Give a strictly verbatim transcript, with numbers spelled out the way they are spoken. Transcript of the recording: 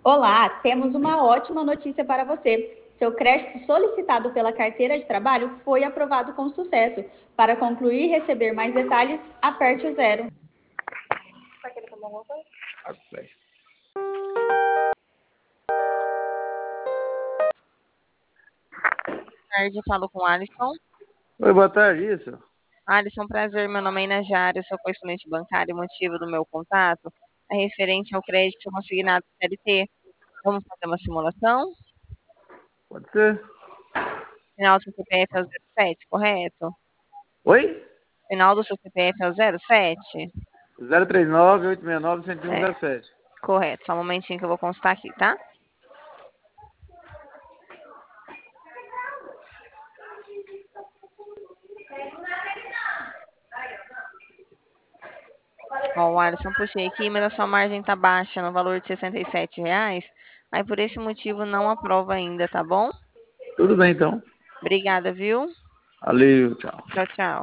Olá, temos uma ótima notícia para você. Seu crédito solicitado pela carteira de trabalho foi aprovado com sucesso. Para concluir e receber mais detalhes, aperte o zero. Tarde, eu falo com o Alisson. Oi, boa tarde, isso. Alisson, prazer, meu nome é Inajara, eu sou correspondente bancário e o motivo do meu contato é referente ao crédito consignado C L T. Vamos fazer uma simulação? Pode ser. Final do seu C P F é o zero sete, correto? Oi? Final do seu C P F é o zero sete? zero três nove, oito seis nove, um um É, zero sete. correto. Só um momentinho que eu vou constar aqui, tá? Ó, o Alisson, puxei aqui, mas a sua margem tá baixa, no valor de sessenta e sete reais. Aí, por esse motivo, não aprova ainda, tá bom? Tudo bem, então. Obrigada, viu? Valeu, tchau. Tchau, tchau.